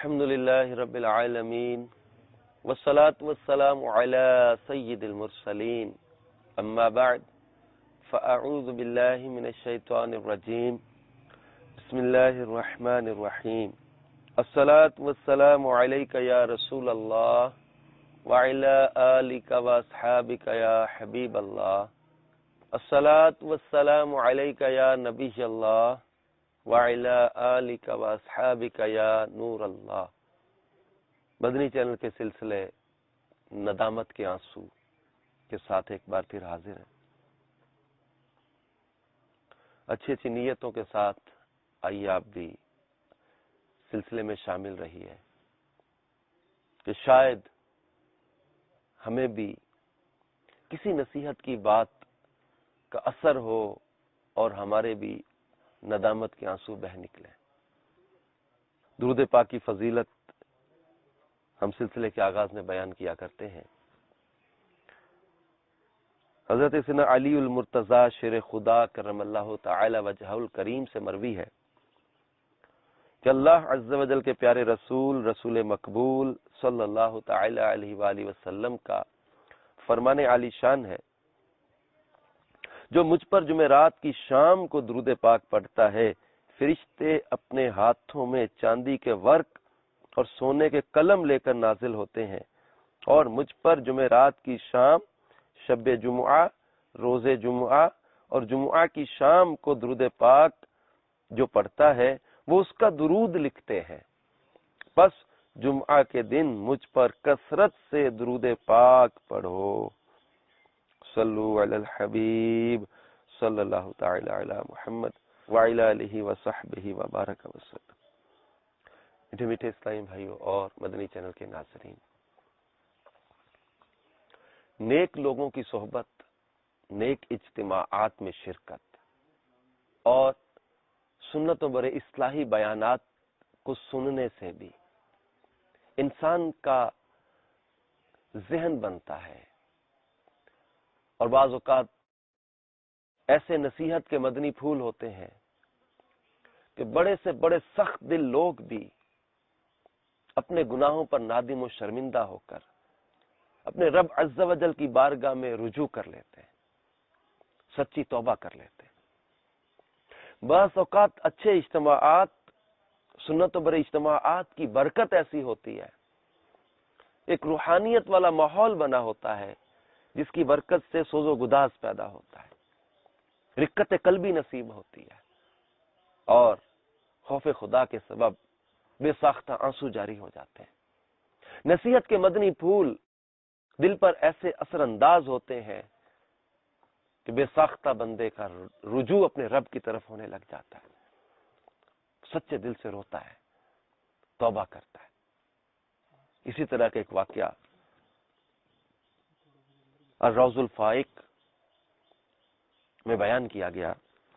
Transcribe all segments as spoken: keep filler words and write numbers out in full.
الحمد لله رب العالمين والصلاة والسلام على سيد المرسلين أما بعد فأعوذ بالله من الشيطان الرجيم بسم الله الرحمن الرحيم الصلاة والسلام عليك يا رسول الله وعلى آلك وأصحابك يا حبيب الله الصلاة والسلام عليك يا نبي الله وعلى آلك واصحابك یا نور اللہ۔ مدنی چینل کے سلسلے ندامت کے آنسو کے ساتھ ایک بار پھر حاضر ہیں۔ اچھی اچھی نیتوں کے ساتھ آئیے آپ بھی سلسلے میں شامل رہی ہے کہ شاید ہمیں بھی کسی نصیحت کی بات کا اثر ہو اور ہمارے بھی ندامت کے آنسو بہ نکلے۔ درود پاک کی فضیلت ہم سلسلے کے آغاز میں بیان کیا کرتے ہیں۔ حضرت سیدنا علی المرتضی شیر خدا کرم اللہ تعالی وجہہ الکریم سے مروی ہے کہ اللہ عز و جل کے پیارے رسول رسول مقبول صلی اللہ تعالی علیہ وآلہ وسلم کا فرمان عالی شان ہے، جو مجھ پر جمعرات کی شام کو درود پاک پڑھتا ہے، فرشتے اپنے ہاتھوں میں چاندی کے ورق اور سونے کے قلم لے کر نازل ہوتے ہیں، اور مجھ پر جمعرات کی شام، شب جمعہ، روز جمعہ اور جمعہ کی شام کو درود پاک جو پڑھتا ہے وہ اس کا درود لکھتے ہیں۔ بس جمعہ کے دن مجھ پر کثرت سے درود پاک پڑھو۔ صلو علی الحبیب صلی اللہ تعالی علی محمد وعلی آلہ وصحبہ وبارک وسلم۔ میٹھے میٹھے اسلامی بھائیوں اور مدنی چینل کے ناظرین، نیک لوگوں کی صحبت، نیک اجتماعات میں شرکت اور سنت و بر اصلاحی بیانات کو سننے سے بھی انسان کا ذہن بنتا ہے، اور بعض اوقات ایسے نصیحت کے مدنی پھول ہوتے ہیں کہ بڑے سے بڑے سخت دل لوگ بھی اپنے گناہوں پر نادم و شرمندہ ہو کر اپنے رب عز و جل کی بارگاہ میں رجوع کر لیتے ہیں، سچی توبہ کر لیتے ہیں۔ بعض اوقات اچھے اجتماعات، سنت و بر اجتماعات کی برکت ایسی ہوتی ہے، ایک روحانیت والا ماحول بنا ہوتا ہے جس کی برکت سے سوز و گداز پیدا ہوتا ہے، رقت قلبی نصیب ہوتی ہے، اور خوف خدا کے سبب بے ساختہ آنسو جاری ہو جاتے ہیں۔ نصیحت کے مدنی پھول دل پر ایسے اثر انداز ہوتے ہیں کہ بے ساختہ بندے کا رجوع اپنے رب کی طرف ہونے لگ جاتا ہے، سچے دل سے روتا ہے، توبہ کرتا ہے۔ اسی طرح کا ایک واقعہ الروض الفائق میں بیان کیا گیا۔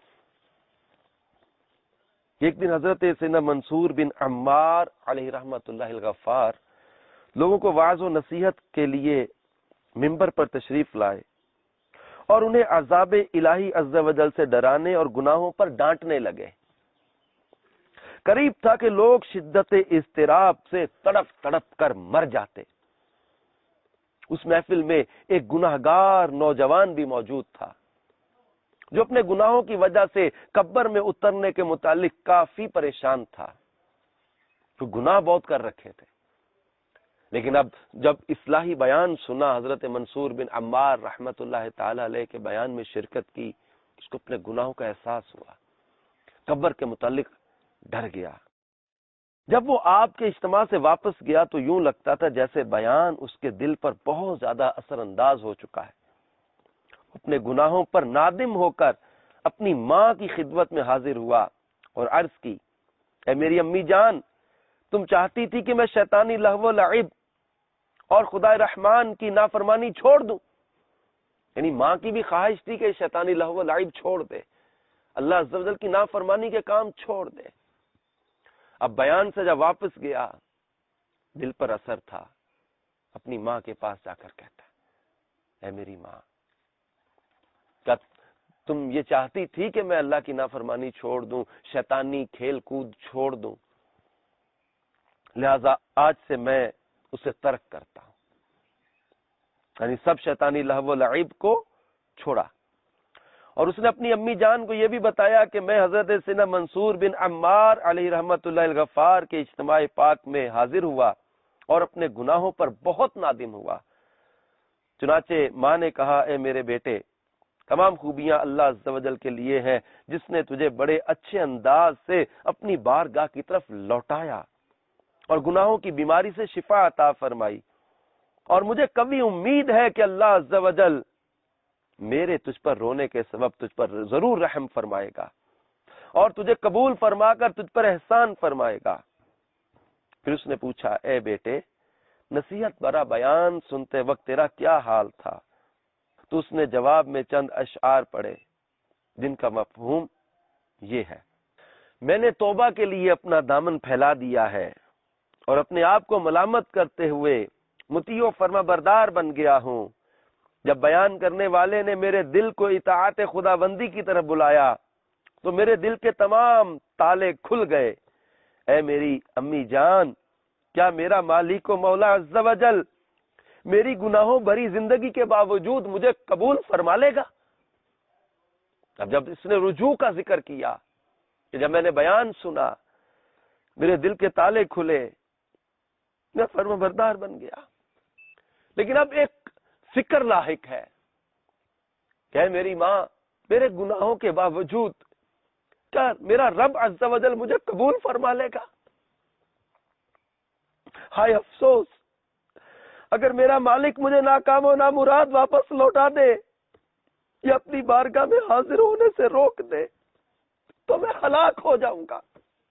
ایک دن حضرت سیدنا منصور بن عمار علیہ رحمت اللہ الغفار لوگوں کو وعظ و نصیحت کے لیے منبر پر تشریف لائے اور انہیں عذاب الہی عز و جل سے ڈرانے اور گناہوں پر ڈانٹنے لگے۔ قریب تھا کہ لوگ شدت اضطراب سے تڑپ تڑپ کر مر جاتے۔ اس محفل میں ایک گناہگار نوجوان بھی موجود تھا جو اپنے گناہوں کی وجہ سے قبر میں اترنے کے متعلق کافی پریشان تھا۔ تو گناہ بہت کر رکھے تھے، لیکن اب جب اصلاحی بیان سنا، حضرت منصور بن عمار رحمت اللہ تعالی علیہ کے بیان میں شرکت کی، اس کو اپنے گناہوں کا احساس ہوا، قبر کے متعلق ڈر گیا۔ جب وہ آپ کے اجتماع سے واپس گیا تو یوں لگتا تھا جیسے بیان اس کے دل پر بہت زیادہ اثر انداز ہو چکا ہے۔ اپنے گناہوں پر نادم ہو کر اپنی ماں کی خدمت میں حاضر ہوا اور عرض کی، اے میری امی جان، تم چاہتی تھی کہ میں شیطانی لہو و لعب اور خدا رحمان کی نافرمانی چھوڑ دوں، یعنی ماں کی بھی خواہش تھی کہ شیطانی لہو و لعب چھوڑ دے، اللہ عز و جل کی نافرمانی کے کام چھوڑ دے۔ اب بیان سے جب واپس گیا، دل پر اثر تھا، اپنی ماں کے پاس جا کر کہتا ہے، اے میری ماں، کیا تم یہ چاہتی تھی کہ میں اللہ کی نافرمانی چھوڑ دوں، شیطانی کھیل کود چھوڑ دوں؟ لہذا آج سے میں اسے ترک کرتا ہوں، یعنی سب شیطانی لہو و لعب کو چھوڑا۔ اور اس نے اپنی امی جان کو یہ بھی بتایا کہ میں حضرت سیدنا منصور بن عمار علیہ رحمت اللہ الغفار کے اجتماع پاک میں حاضر ہوا اور اپنے گناہوں پر بہت نادم ہوا۔ چنانچہ ماں نے کہا، اے میرے بیٹے، تمام خوبیاں اللہ عز و جل کے لیے ہیں، جس نے تجھے بڑے اچھے انداز سے اپنی بارگاہ کی طرف لوٹایا اور گناہوں کی بیماری سے شفا عطا فرمائی، اور مجھے کبھی امید ہے کہ اللہ عز و جل میرے تجھ پر رونے کے سبب تجھ پر ضرور رحم فرمائے گا اور تجھے قبول فرما کر تجھ پر احسان فرمائے گا۔ پھر اس نے پوچھا، اے بیٹے، نصیحت برا بیان سنتے وقت تیرا کیا حال تھا؟ تو اس نے جواب میں چند اشعار پڑھے جن کا مفہوم یہ ہے، میں نے توبہ کے لیے اپنا دامن پھیلا دیا ہے اور اپنے آپ کو ملامت کرتے ہوئے مطیع و فرما بردار بن گیا ہوں۔ جب بیان کرنے والے نے میرے دل کو اطاعت خدا بندی کی طرف بلایا تو میرے دل کے تمام تالے کھل گئے۔ اے میری امی جان، کیا میرا مالک و مولا عز و جل میری گناہوں بھری زندگی کے باوجود مجھے قبول فرما لے گا؟ اب جب اس نے رجوع کا ذکر کیا کہ جب میں نے بیان سنا میرے دل کے تالے کھلے، میں فرما بردار بن گیا، لیکن اب ایک فکر لاحق ہے کہ میری ماں، میرے گناہوں کے باوجود کیا میرا رب عز و جل مجھے قبول فرما لے گا؟ ہائے افسوس، اگر میرا مالک مجھے ناکام و نامراد واپس لوٹا دے یا اپنی بارگاہ میں حاضر ہونے سے روک دے تو میں ہلاک ہو جاؤں گا۔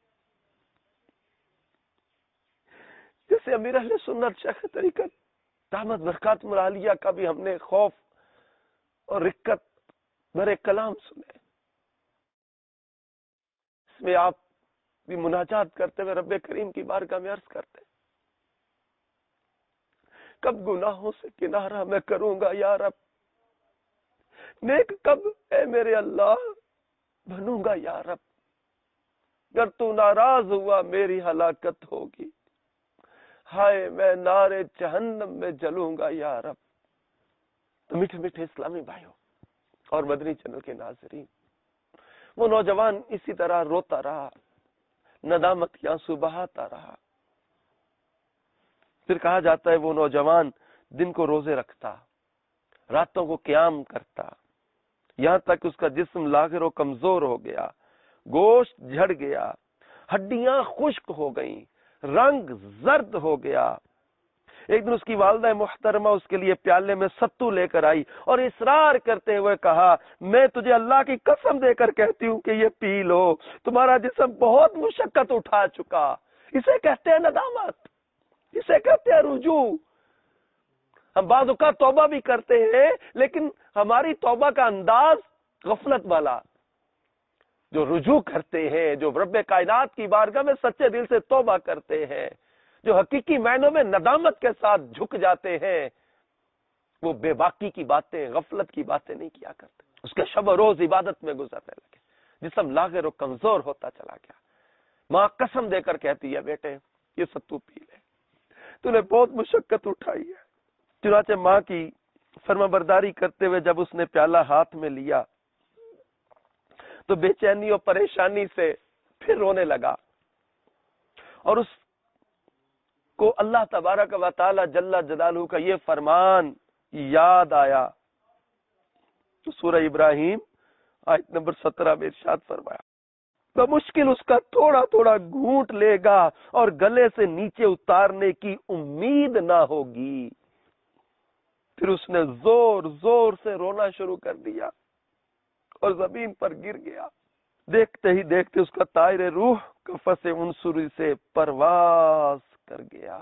جیسے امیر اہل سنت شیخ طریقت دامت برکاتہم العالیہ کا بھی ہم نے خوف اور رقت بھرے کلام سنے، اس میں آپ بھی مناجات کرتے ہوئے رب کریم کی بارگاہ میں عرض کرتے، کب گناہوں سے کنارہ میں کروں گا یا رب، نیک کب اے میرے اللہ بنوں گا یا رب، اگر تو ناراض ہوا میری ہلاکت ہوگی، ہائے میں نارے جہنم میں جلوں گا یا رب۔ تو میٹھے میٹھے اسلامی بھائیوں اور مدنی چینل کے ناظرین، وہ نوجوان اسی طرح روتا رہا، ندامت کے آنسو بہاتا رہا۔ پھر کہا جاتا ہے وہ نوجوان دن کو روزے رکھتا، راتوں کو قیام کرتا، یہاں تک اس کا جسم لاغر و کمزور ہو گیا، گوشت جھڑ گیا، ہڈیاں خشک ہو گئیں، رنگ زرد ہو گیا۔ ایک دن اس کی والدہ محترمہ اس کے لیے پیالے میں ستو لے کر آئی اور اصرار کرتے ہوئے کہا، میں تجھے اللہ کی قسم دے کر کہتی ہوں کہ یہ پی لو، تمہارا جسم بہت مشقت اٹھا چکا۔ اسے کہتے ہیں ندامت، اسے کہتے ہیں رجوع۔ ہم بعض اوقات توبہ بھی کرتے ہیں لیکن ہماری توبہ کا انداز غفلت والا، جو رجوع کرتے ہیں، جو رب کائنات کی بارگاہ میں سچے دل سے توبہ کرتے ہیں، جو حقیقی معنوں میں ندامت کے ساتھ جھک جاتے ہیں، وہ بے باکی کی باتیں، غفلت کی باتیں نہیں کیا کرتے۔ اس کے شب و روز عبادت میں گزرنے لگے، جسم لاغر و کمزور ہوتا چلا گیا۔ ماں قسم دے کر کہتی ہے، بیٹے یہ ستو پی لے، تو نے بہت مشقت اٹھائی ہے۔ چنانچہ ماں کی فرما برداری کرتے ہوئے جب اس نے پیالہ ہاتھ میں لیا تو بے چینی اور پریشانی سے پھر رونے لگا، اور اس کو اللہ تبارک و تعالی جل جلالہ کا یہ فرمان یاد آیا تو سورہ ابراہیم آیت نمبر سترہ میں ارشاد فرمایا، بمشکل اس کا تھوڑا تھوڑا گھونٹ لے گا اور گلے سے نیچے اتارنے کی امید نہ ہوگی۔ پھر اس نے زور زور سے رونا شروع کر دیا اور زمین پر گر گیا۔ دیکھتے ہی دیکھتے اس کا طائر روح کفس عنصری سے پرواز کر گیا۔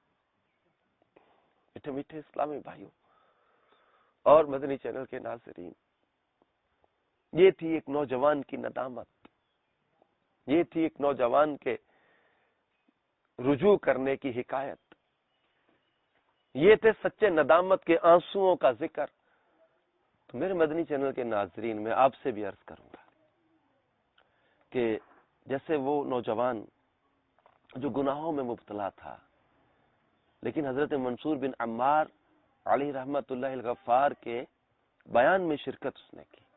میٹھے میٹھے اسلامی بھائیوں اور مدنی چینل کے ناظرین، یہ تھی ایک نوجوان کی ندامت، یہ تھی ایک نوجوان کے رجوع کرنے کی حکایت، یہ تھے سچے ندامت کے آنسوؤں کا ذکر۔ تو میرے مدنی چینل کے ناظرین، میں آپ سے بھی عرض کروں گا کہ جیسے وہ نوجوان جو گناہوں میں مبتلا تھا، لیکن حضرت منصور بن عمار علیہ رحمت اللہ الغفار کے بیان میں شرکت اس نے کی،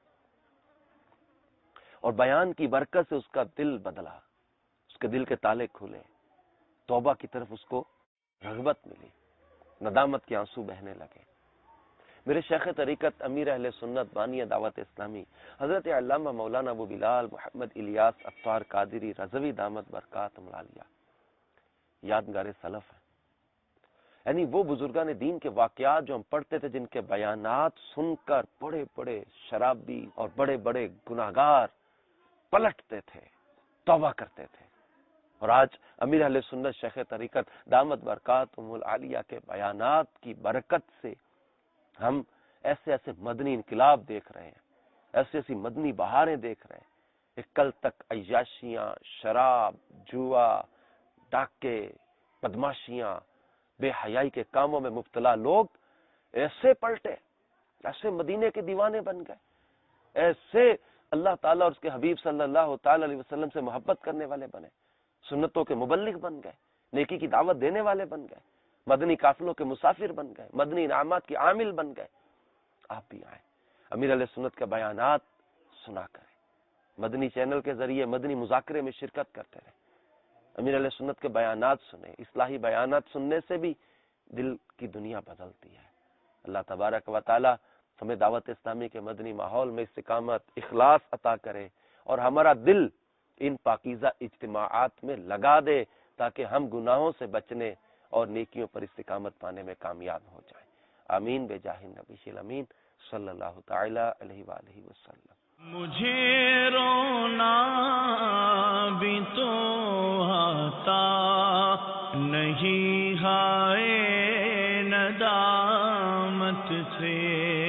اور بیان کی برکت سے اس کا دل بدلا، اس کے دل کے تالے کھلے، توبہ کی طرف اس کو رغبت ملی، ندامت کے آنسو بہنے لگے۔ میرے شیخ طریقت امیر اہل سنت بانی دعوت اسلامی حضرت علامہ مولانا ابو بلال محمد الیاس عطار قادری رضوی دامت برکاتہم العالیہ یادگار سلف ہیں، یعنی وہ بزرگان دین کے واقعات جو ہم پڑھتے تھے، جن کے بیانات سن کر بڑے بڑے شرابی اور بڑے بڑے گناہگار پلٹتے تھے، توبہ کرتے تھے، اور آج امیر اہل سنت شیخ طریقت دامت برکاتہم العالیہ کے بیانات کی برکت سے ہم ایسے ایسے مدنی انقلاب دیکھ رہے ہیں، ایسی ایسی مدنی بہاریں دیکھ رہے ہیں کہ کل تک عیاشیاں، شراب، جوا، ڈاکے، بدماشیاں، بے حیائی کے کاموں میں مبتلا لوگ ایسے پلٹے، ایسے مدینے کے دیوانے بن گئے، ایسے اللہ تعالیٰ اور اس کے حبیب صلی اللہ تعالی علیہ وسلم سے محبت کرنے والے بنے، سنتوں کے مبلغ بن گئے، نیکی کی دعوت دینے والے بن گئے، مدنی قافلوں کے مسافر بن گئے، مدنی انعامات کے عامل بن گئے۔ آپ بھی آئیں، امیر علیہ سنت کے بیانات سنا کریں، مدنی چینل کے ذریعے مدنی مذاکرے میں شرکت کرتے رہیں، امیر علیہ سنت کے بیانات سنیں، اصلاحی بیانات سننے سے بھی دل کی دنیا بدلتی ہے۔ اللہ تبارک و تعالی ہمیں دعوت اسلامی کے مدنی ماحول میں استقامت، اخلاص عطا کرے، اور ہمارا دل ان پاکیزہ اجتماعات میں لگا دے تاکہ ہم گناہوں سے بچنے اور نیکیوں پر استقامت پانے میں کامیاب ہو جائیں۔ آمین بجاہ النبی الامین صلی اللہ تعالی علیہ وآلہ وسلم۔ مجھے رونا بھی تو آتا نہیں ہائے ندامت سے،